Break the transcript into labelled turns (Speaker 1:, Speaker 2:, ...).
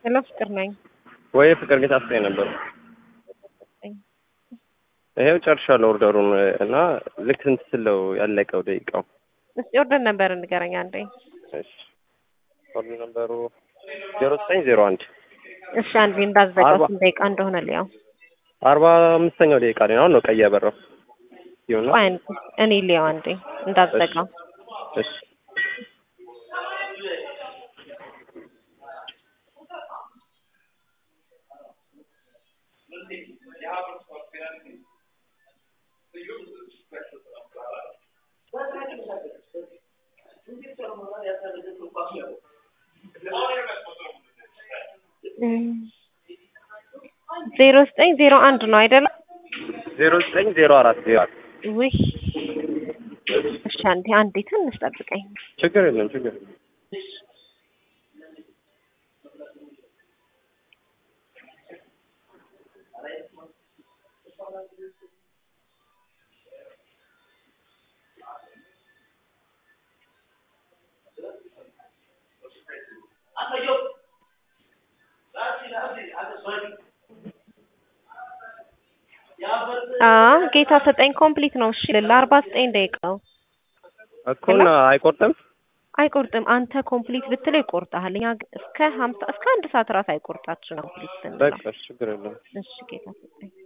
Speaker 1: ሄሎ ፍቅር ነኝ
Speaker 2: ወይ ፍቅር ቤት አስጠኝ ነበር። ይሄው ጨርሻለሁ ኦርደሩን እና ልክ እንትን ስለው ያለቀው ደቂቃው።
Speaker 1: እስቲ ኦርደር ነበር ንገረኝ አንዴ።
Speaker 2: እሺ ኦርደር ነበሩ 0901።
Speaker 1: እሺ አንዴ እንዳዘጋው ስንት ደቂቃ እንደሆነ ሊያው
Speaker 2: 45ኛው ደቂቃ ላይ ነው ቀይ ያበራው ይሁን።
Speaker 1: እኔ ሊያው አንዴ እንዳዘጋው።
Speaker 2: እሺ
Speaker 1: ዜሮ 0901 ነው አይደል?
Speaker 2: 0904
Speaker 1: ውይ እሺ አንዴ ትንሽ ጠብቀኝ።
Speaker 2: ችግር የለም ችግር
Speaker 1: ጌታ ሰጠኝ ኮምፕሊት ነው። እሺ ለ49 ደቂቃው
Speaker 2: እኮና
Speaker 1: አይቆርጥም። አንተ ኮምፕሊት ብትለው ይቆርጣል። እኛ እስከ 50 እስከ 1 ሰዓት ራስ አይቆርጣችሁ ነው ኮምፕሊት።
Speaker 2: በቃ ችግር የለም።
Speaker 1: እሺ ጌታ ሰጠኝ